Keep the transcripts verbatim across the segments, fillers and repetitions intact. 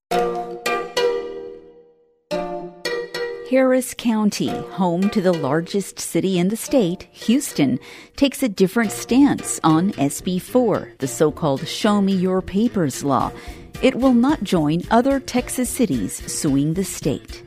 Harris County, home to the largest city in the state, Houston, takes a different stance on S B four, the so-called Show Me Your Papers law. It will not join other Texas cities suing the state.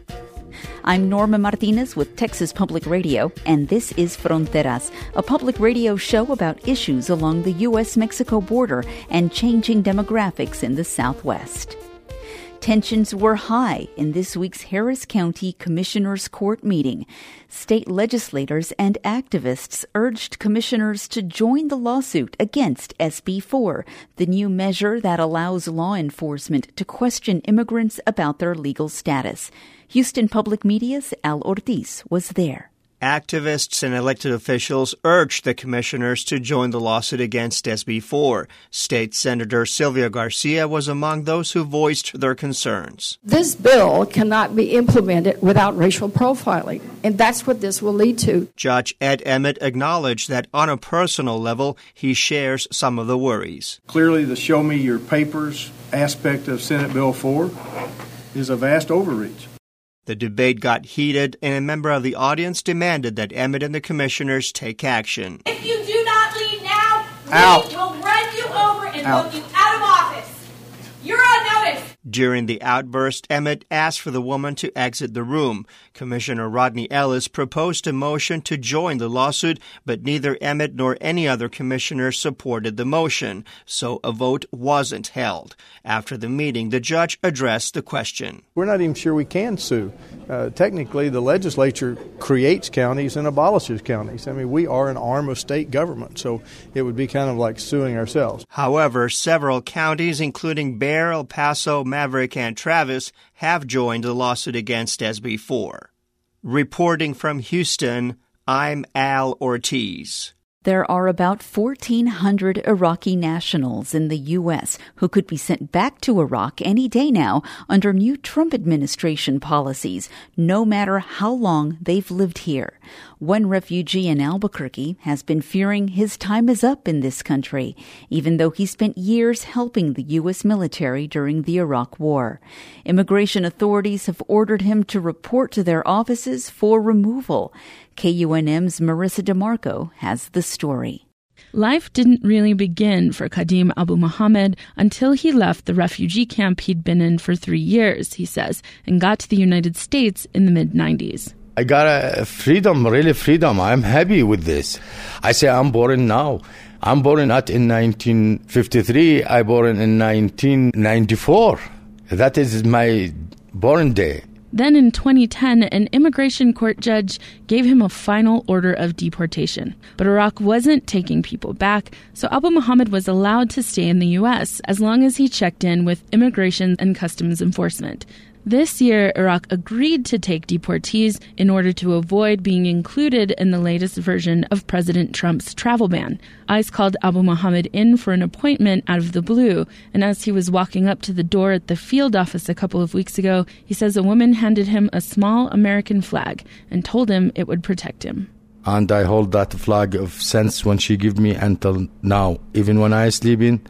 I'm Norma Martinez with Texas Public Radio, and this is Fronteras, a public radio show about issues along the U S Mexico border and changing demographics in the Southwest. Tensions were high in this week's Harris County Commissioners' Court meeting. State legislators and activists urged commissioners to join the lawsuit against S B four, the new measure that allows law enforcement to question immigrants about their legal status. Houston Public Media's Al Ortiz was there. Activists and elected officials urged the commissioners to join the lawsuit against S B four. State Senator Sylvia Garcia was among those who voiced their concerns. This bill cannot be implemented without racial profiling, and that's what this will lead to. Judge Ed Emmett acknowledged that on a personal level, he shares some of the worries. Clearly, the Show Me Your Papers aspect of Senate Bill four is a vast overreach. The debate got heated, and a member of the audience demanded that Emmett and the commissioners take action. If you do not leave now, Out. we will run you over and Out. vote you out of office. You're on notice. During the outburst, Emmett asked for the woman to exit the room. Commissioner Rodney Ellis proposed a motion to join the lawsuit, but neither Emmett nor any other commissioner supported the motion, so a vote wasn't held. After the meeting, the judge addressed the question. We're not even sure we can sue. Uh, technically, the legislature creates counties and abolishes counties. I mean, we are an arm of state government, so it would be kind of like suing ourselves. However, several counties, including Bexar, El Paso, Maverick, and Travis, have joined the lawsuit against S B four. Reporting from Houston, I'm Al Ortiz. There are about fourteen hundred Iraqi nationals in the U S who could be sent back to Iraq any day now under new Trump administration policies, no matter how long they've lived here. One refugee in Albuquerque has been fearing his time is up in this country, even though he spent years helping the U S military during the Iraq War. Immigration authorities have ordered him to report to their offices for removal. K U N M's Marissa DeMarco has the story. Life didn't really begin for Kadim Abu Muhammad until he left the refugee camp he'd been in for three years, he says, and got to the United States in the mid nineties. I got a freedom, really freedom. I'm happy with this. I say I'm born now. I'm born not in nineteen fifty-three. I born in nineteen ninety-four. That is my born day. Then in twenty ten, an immigration court judge gave him a final order of deportation. But Iraq wasn't taking people back, so Abu Muhammad was allowed to stay in the U S as long as he checked in with Immigration and Customs Enforcement. This year, Iraq agreed to take deportees in order to avoid being included in the latest version of President Trump's travel ban. ICE called Abu Muhammad in for an appointment out of the blue, and as he was walking up to the door at the field office a couple of weeks ago, he says a woman handed him a small American flag and told him it would protect him. And I hold that flag of since when she gave me until now. Even when I sleep in,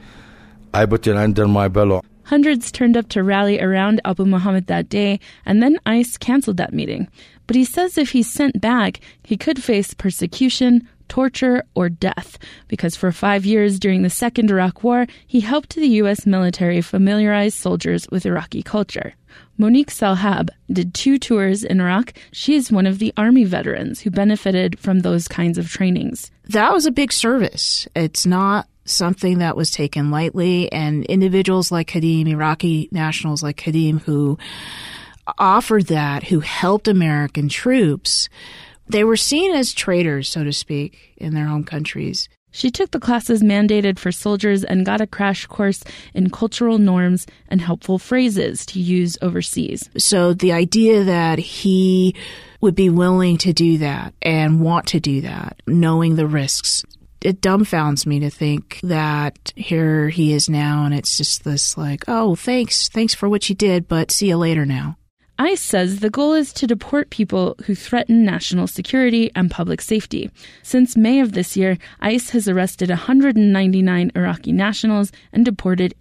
I put it under my pillow. Hundreds turned up to rally around Abu Muhammad that day, and then ICE canceled that meeting. But he says if he's sent back, he could face persecution, torture, or death, because for five years during the Second Iraq War, he helped the U S military familiarize soldiers with Iraqi culture. Monique Salhab did two tours in Iraq. She is one of the Army veterans who benefited from those kinds of trainings. That was a big service. It's not something that was taken lightly, and individuals like Kadim, Iraqi nationals like Kadim, who offered that, who helped American troops, they were seen as traitors, so to speak, in their home countries. She took the classes mandated for soldiers and got a crash course in cultural norms and helpful phrases to use overseas. So the idea that he would be willing to do that and want to do that, knowing the risks, it dumbfounds me to think that here he is now, and it's just this like, oh, thanks, thanks for what you did, but see you later now. ICE says the goal is to deport people who threaten national security and public safety. Since May of this year, ICE has arrested one hundred ninety-nine Iraqi nationals and deported eight,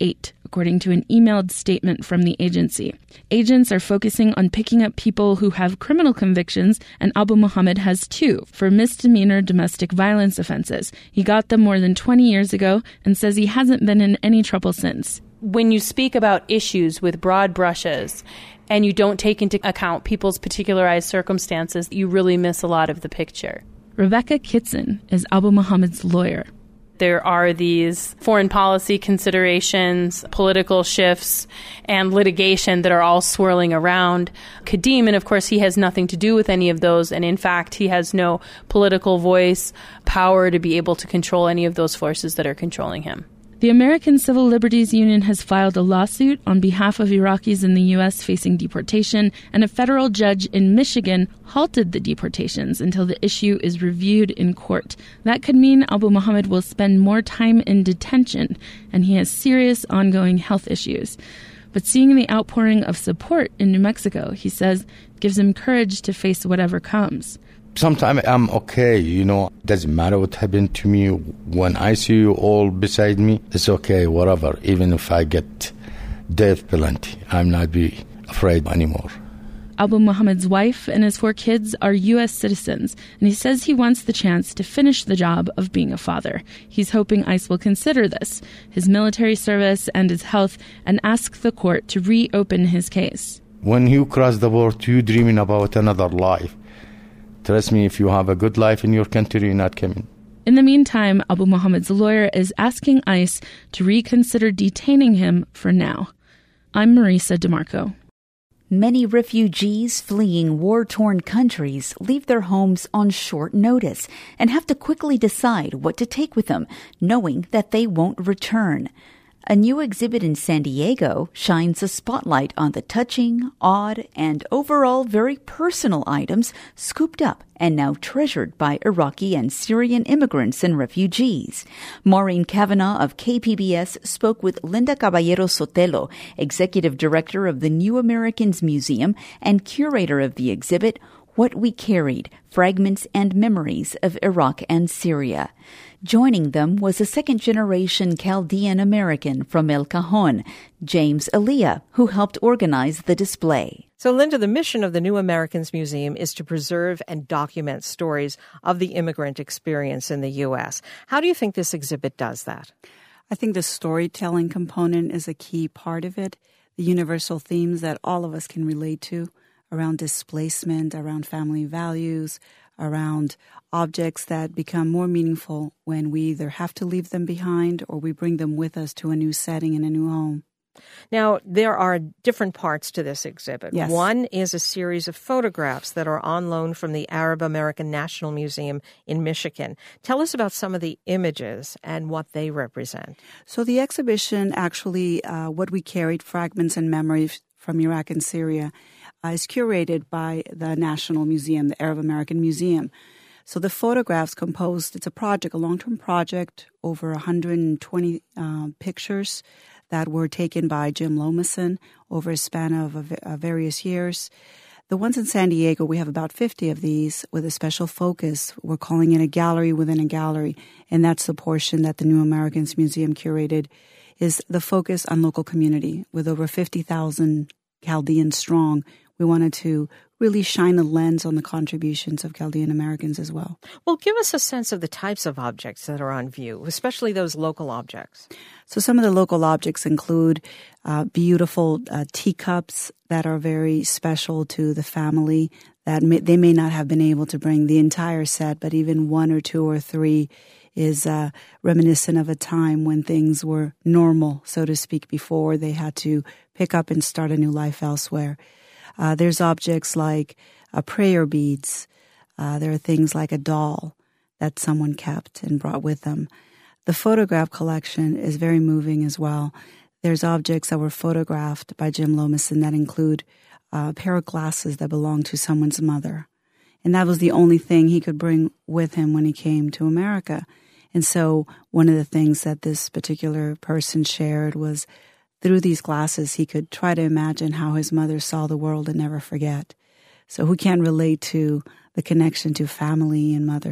according to an emailed statement from the agency. Agents are focusing on picking up people who have criminal convictions, and Abu Muhammad has two for misdemeanor domestic violence offenses. He got them more than twenty years ago and says he hasn't been in any trouble since. When you speak about issues with broad brushes and you don't take into account people's particularized circumstances, you really miss a lot of the picture. Rebecca Kitson is Abu Muhammad's lawyer. There are these foreign policy considerations, political shifts, and litigation that are all swirling around Kadhim. And of course, he has nothing to do with any of those. And in fact, he has no political voice, power to be able to control any of those forces that are controlling him. The American Civil Liberties Union has filed a lawsuit on behalf of Iraqis in the U S facing deportation, and a federal judge in Michigan halted the deportations until the issue is reviewed in court. That could mean Abu Muhammad will spend more time in detention, and he has serious ongoing health issues. But seeing the outpouring of support in New Mexico, he says, gives him courage to face whatever comes. Sometimes I'm okay, you know. Doesn't matter what happened to me. When I see you all beside me, it's okay, whatever. Even if I get death penalty, I'm not be afraid anymore. Abu Muhammad's wife and his four kids are U S citizens, and he says he wants the chance to finish the job of being a father. He's hoping ICE will consider this, his military service and his health, and ask the court to reopen his case. When you cross the border, you're dreaming about another life. Trust me, if you have a good life in your country, you're not coming. In the meantime, Abu Muhammad's lawyer is asking ICE to reconsider detaining him for now. I'm Marisa DeMarco. Many refugees fleeing war-torn countries leave their homes on short notice and have to quickly decide what to take with them, knowing that they won't return. A new exhibit in San Diego shines a spotlight on the touching, odd, and overall very personal items scooped up and now treasured by Iraqi and Syrian immigrants and refugees. Maureen Kavanaugh of K P B S spoke with Linda Caballero Sotelo, executive director of the New Americans Museum and curator of the exhibit, What We Carried, Fragments and Memories of Iraq and Syria. Joining them was a second-generation Chaldean American from El Cajon, James Aliyah, who helped organize the display. So, Linda, the mission of the New Americans Museum is to preserve and document stories of the immigrant experience in the U S. How do you think this exhibit does that? I think the storytelling component is a key part of it, the universal themes that all of us can relate to around displacement, around family values, around objects that become more meaningful when we either have to leave them behind or we bring them with us to a new setting and a new home. Now, there are different parts to this exhibit. Yes. One is a series of photographs that are on loan from the Arab American National Museum in Michigan. Tell us about some of the images and what they represent. So the exhibition, actually, uh, What We Carried, Fragments and Memories from Iraq and Syria, uh, is curated by the National Museum, the Arab American Museum. So the photographs composed, it's a project, a long-term project, over one hundred twenty uh, pictures that were taken by Jim Lomason over a span of uh, various years. The ones in San Diego, we have about fifty of these with a special focus. We're calling it a gallery within a gallery, and that's the portion that the New Americans Museum curated, is the focus on local community. With over fifty thousand Chaldeans strong, we wanted to really shine a lens on the contributions of Chaldean Americans as well. Well, give us a sense of the types of objects that are on view, especially those local objects. So some of the local objects include uh, beautiful uh, teacups that are very special to the family, that may, they may not have been able to bring the entire set, but even one or two or three is uh, reminiscent of a time when things were normal, so to speak, before they had to pick up and start a new life elsewhere. Uh, there's objects like uh, prayer beads. Uh, there are things like a doll that someone kept and brought with them. The photograph collection is very moving as well. There's objects that were photographed by Jim Lomason that include uh, a pair of glasses that belonged to someone's mother. And that was the only thing he could bring with him when he came to America. And so one of the things that this particular person shared was through these glasses, he could try to imagine how his mother saw the world and never forget. So who can't relate to the connection to family and mothers?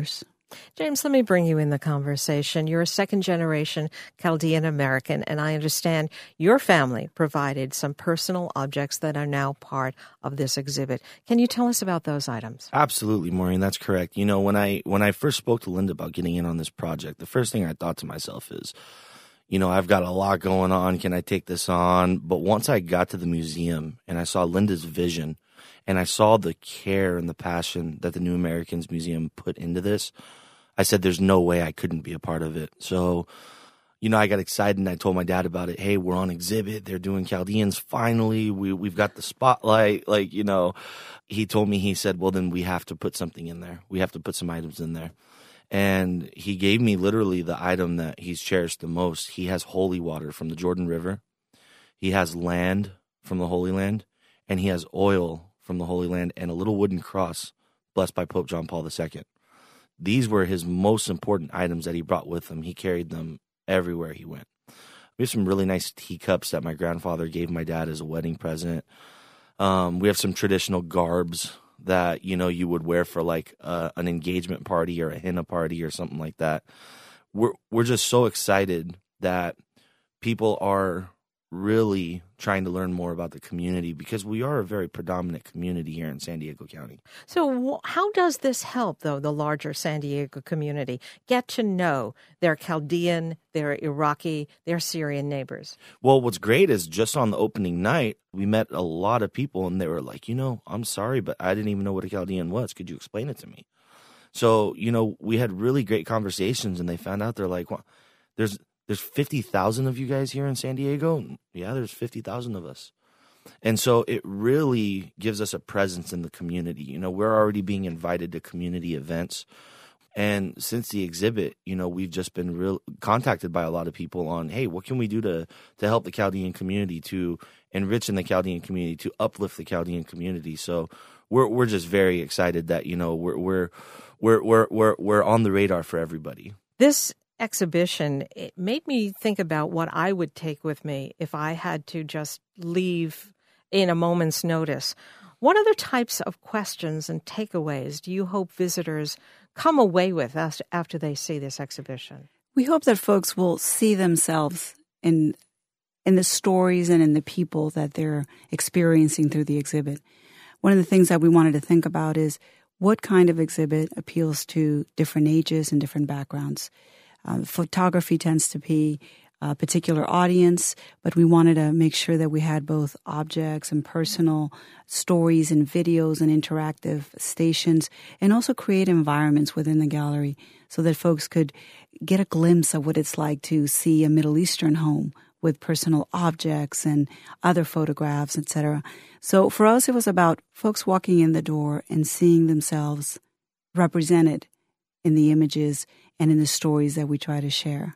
James, let me bring you in the conversation. You're a second-generation Chaldean American, and I understand your family provided some personal objects that are now part of this exhibit. Can you tell us about those items? Absolutely, Maureen, that's correct. You know, when I when I first spoke to Linda about getting in on this project, the first thing I thought to myself is, you know, I've got a lot going on. Can I take this on? But once I got to the museum and I saw Linda's vision and I saw the care and the passion that the New Americans Museum put into this, I said, there's no way I couldn't be a part of it. So, you know, I got excited and I told my dad about it. Hey, we're on exhibit. They're doing Chaldeans. Finally, we, we've got the spotlight. Like, you know, he told me, he said, well, then we have to put something in there. We have to put some items in there. And he gave me literally the item that he's cherished the most. He has holy water from the Jordan River. He has land from the Holy Land. And he has oil from the Holy Land and a little wooden cross blessed by Pope John Paul the Second. These were his most important items that he brought with him. He carried them everywhere he went. We have some really nice teacups that my grandfather gave my dad as a wedding present. Um, we have some traditional garbs that, you know, you would wear for like uh, an engagement party or a henna party or something like that. We're we're just so excited that people are really trying to learn more about the community because we are a very predominant community here in San Diego County. So how does this help, though, the larger San Diego community get to know their Chaldean, their Iraqi, their Syrian neighbors? Well, what's great is just on the opening night, we met a lot of people and they were like, you know, I'm sorry, but I didn't even know what a Chaldean was. Could you explain it to me? So, you know, we had really great conversations and they found out they're like, well, there's There's fifty thousand of you guys here in San Diego? Yeah, there's fifty thousand of us. And so it really gives us a presence in the community. You know, we're already being invited to community events. And since the exhibit, you know, we've just been real contacted by a lot of people on, hey, what can we do to, to help the Chaldean community, to enrich in the Chaldean community, to uplift the Chaldean community. So we're we're just very excited that, you know, we're we're we're we're we're, we're on the radar for everybody. This exhibition, it made me think about what I would take with me if I had to just leave in a moment's notice. What other types of questions and takeaways do you hope visitors come away with after they see this exhibition? We hope that folks will see themselves in in the stories and in the people that they're experiencing through the exhibit. One of the things that we wanted to think about is what kind of exhibit appeals to different ages and different backgrounds. Uh, photography tends to be a particular audience, but we wanted to make sure that we had both objects and personal stories and videos and interactive stations, and also create environments within the gallery so that folks could get a glimpse of what it's like to see a Middle Eastern home with personal objects and other photographs, et cetera. So for us, it was about folks walking in the door and seeing themselves represented in the images and in the stories that we try to share.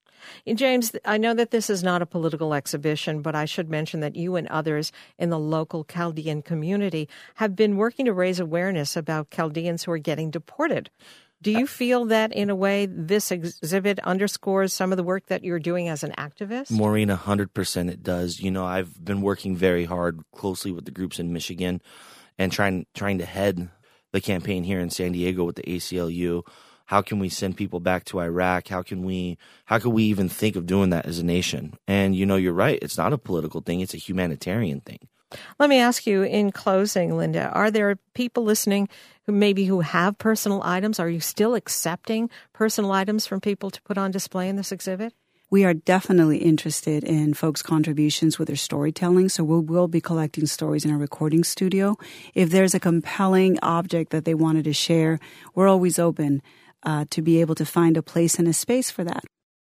James, I know that this is not a political exhibition, but I should mention that you and others in the local Chaldean community have been working to raise awareness about Chaldeans who are getting deported. Do you feel that, in a way, this exhibit underscores some of the work that you're doing as an activist? Maureen, one hundred percent it does. You know, I've been working very hard closely with the groups in Michigan and trying trying to head the campaign here in San Diego with the A C L U. How can we send people back to Iraq? How can we how can we even think of doing that as a nation? And, you know, you're right. It's not a political thing. It's a humanitarian thing. Let me ask you in closing, Linda, are there people listening who maybe who have personal items? Are you still accepting personal items from people to put on display in this exhibit? We are definitely interested in folks' contributions with their storytelling, so we will be collecting stories in our recording studio. If there's a compelling object that they wanted to share, we're always open uh, to be able to find a place and a space for that.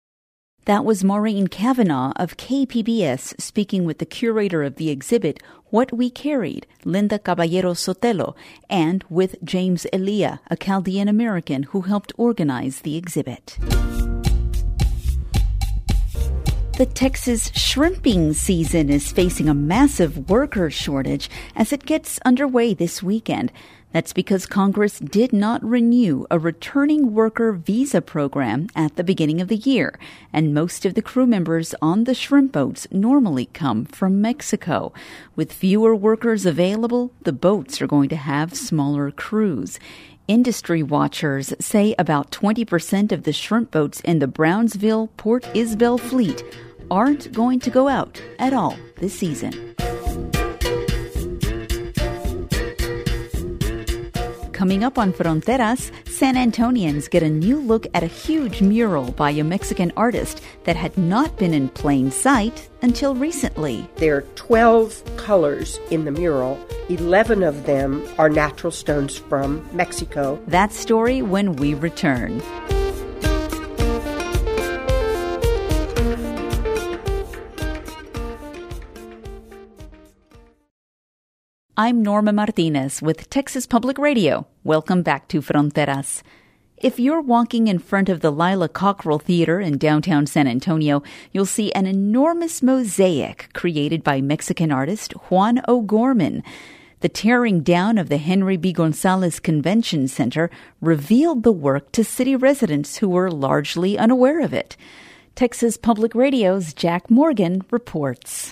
That was Maureen Cavanaugh of K P B S speaking with the curator of the exhibit, What We Carried, Linda Caballero Sotelo, and with James Elia, a Chaldean American who helped organize the exhibit. The Texas shrimping season is facing a massive worker shortage as it gets underway this weekend. That's because Congress did not renew a returning worker visa program at the beginning of the year, and most of the crew members on the shrimp boats normally come from Mexico. With fewer workers available, the boats are going to have smaller crews. Industry watchers say about twenty percent of the shrimp boats in the Brownsville Port Isabel fleet aren't going to go out at all this season. Coming up on Fronteras, San Antonians get a new look at a huge mural by a Mexican artist that had not been in plain sight until recently. There are twelve colors in the mural. eleven of them are natural stones from Mexico. That story when we return. I'm Norma Martinez with Texas Public Radio. Welcome back to Fronteras. If you're walking in front of the Lila Cockrell Theater in downtown San Antonio, you'll see an enormous mosaic created by Mexican artist Juan O'Gorman. The tearing down of the Henry B. Gonzalez Convention Center revealed the work to city residents who were largely unaware of it. Texas Public Radio's Jack Morgan reports.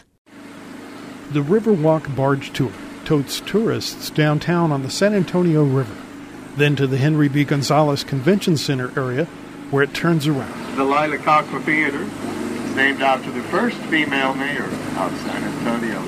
The Riverwalk Barge Tour totes tourists downtown on the San Antonio River, then to the Henry B. Gonzalez Convention Center area, where it turns around. The Lila Cockrell Theater is named after the first female mayor of San Antonio.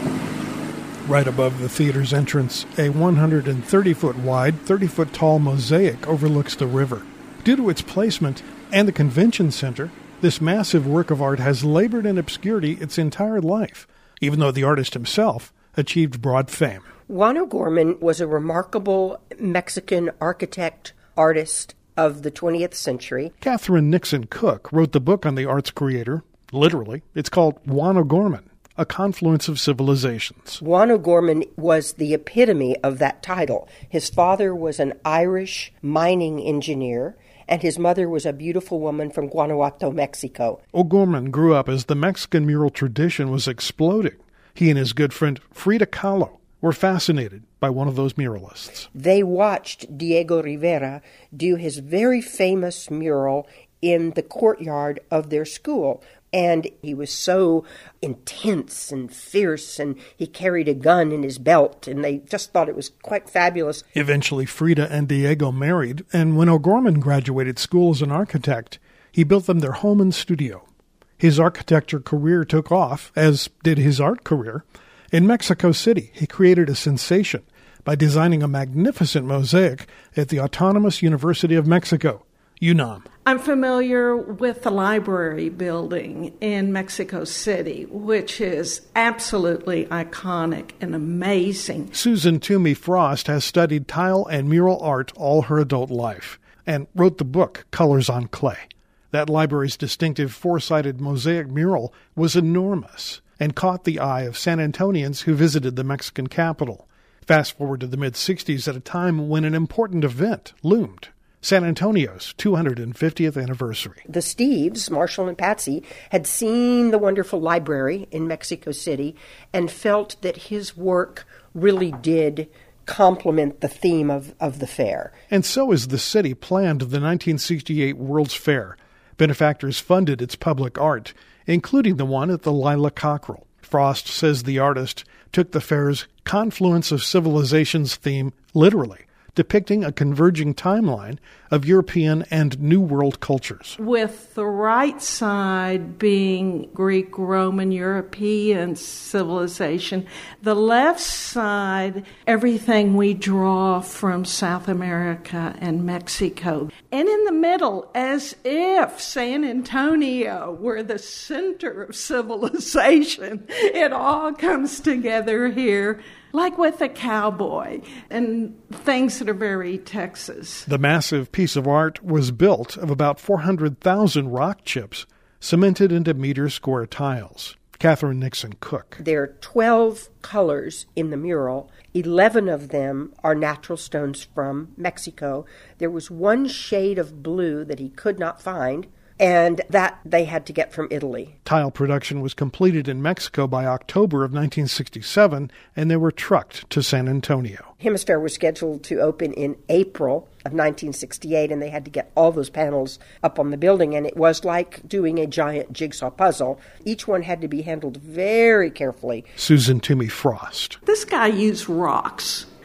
Right above the theater's entrance, a one hundred thirty foot wide, thirty foot tall mosaic overlooks the river. Due to its placement and the convention center, this massive work of art has labored in obscurity its entire life, even though the artist himself achieved broad fame. Juan O'Gorman was a remarkable Mexican architect, artist of the twentieth century. Catherine Nixon Cook wrote the book on the art's creator. Literally, it's called Juan O'Gorman, A Confluence of Civilizations. Juan O'Gorman was the epitome of that title. His father was an Irish mining engineer, and his mother was a beautiful woman from Guanajuato, Mexico. O'Gorman grew up as the Mexican mural tradition was exploding. He and his good friend Frida Kahlo were fascinated by one of those muralists. They watched Diego Rivera do his very famous mural in the courtyard of their school. And he was so intense and fierce, and he carried a gun in his belt, and they just thought it was quite fabulous. Eventually, Frida and Diego married, and when O'Gorman graduated school as an architect, he built them their home and studio. His architecture career took off, as did his art career. In Mexico City, he created a sensation by designing a magnificent mosaic at the Autonomous University of Mexico, UNAM. I'm familiar with the library building in Mexico City, which is absolutely iconic and amazing. Susan Toomey Frost has studied tile and mural art all her adult life and wrote the book Colors on Clay. That library's distinctive four-sided mosaic mural was enormous and caught the eye of San Antonians who visited the Mexican capital. Fast forward to the mid-sixties at a time when an important event loomed. San Antonio's two hundred fiftieth anniversary. The Steves, Marshall and Patsy, had seen the wonderful library in Mexico City and felt that his work really did complement the theme of, of the fair. And so as the city planned the nineteen sixty-eight World's Fair, benefactors funded its public art, including the one at the Lila Cockrell. Frost says the artist took the fair's Confluence of Civilizations theme literally, depicting a converging timeline of European and New World cultures. With the right side being Greek, Roman, European civilization, the left side, everything we draw from South America and Mexico. And in the middle, as if San Antonio were the center of civilization, it all comes together here. Like with a cowboy and things that are very Texas. The massive piece of art was built of about four hundred thousand rock chips cemented into meter square tiles. Catherine Nixon Cook. There are twelve colors in the mural. eleven of them are natural stones from Mexico. There was one shade of blue that he could not find, and that they had to get from Italy. Tile production was completed in Mexico by October of nineteen sixty-seven, and they were trucked to San Antonio. Hemisphere was scheduled to open in April of nineteen sixty-eight, and they had to get all those panels up on the building, and it was like doing a giant jigsaw puzzle. Each one had to be handled very carefully. Susan Toomey Frost. This guy used rocks.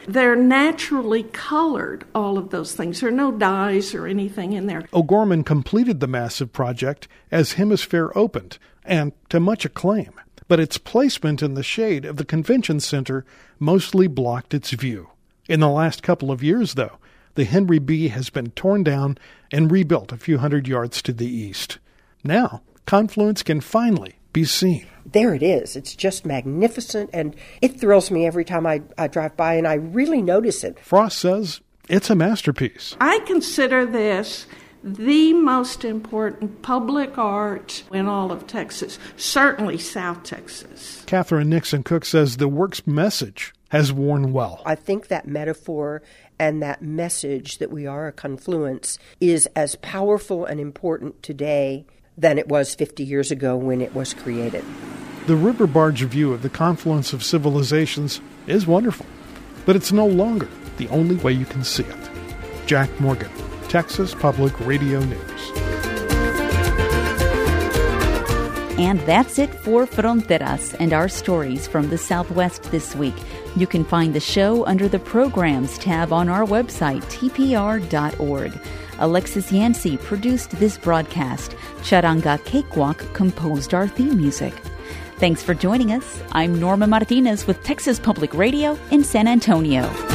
They're naturally colored, all of those things. There are no dyes or anything in there. O'Gorman completed the massive project as Hemisphere opened, and to much acclaim. But its placement in the shade of the convention center mostly blocked its view. In the last couple of years, though, the Henry B has been torn down and rebuilt a few hundred yards to the east. Now, Confluence can finally be seen. There it is. It's just magnificent, and it thrills me every time I, I drive by, and I really notice it. Frost says it's a masterpiece. I consider this the most important public art in all of Texas, certainly South Texas. Catherine Nixon Cook says the work's message has worn well. I think that metaphor and that message that we are a confluence is as powerful and important today than it was fifty years ago when it was created. The river barge view of the confluence of civilizations is wonderful, but it's no longer the only way you can see it. Jack Morgan, Texas Public Radio News. And that's it for Fronteras and our stories from the Southwest this week. You can find the show under the Programs tab on our website, T P R dot org. Alexis Yancey produced this broadcast. Charanga Cakewalk composed our theme music. Thanks for joining us. I'm Norma Martinez with Texas Public Radio in San Antonio.